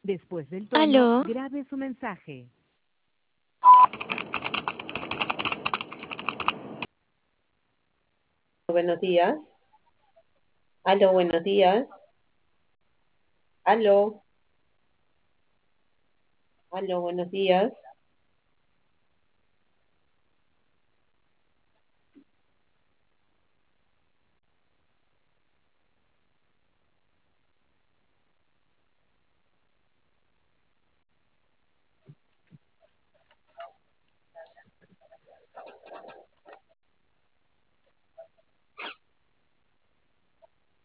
Después del tono, Aló, grabe su mensaje. Buenos días. Aló, buenos días. Aló, aló, buenos días.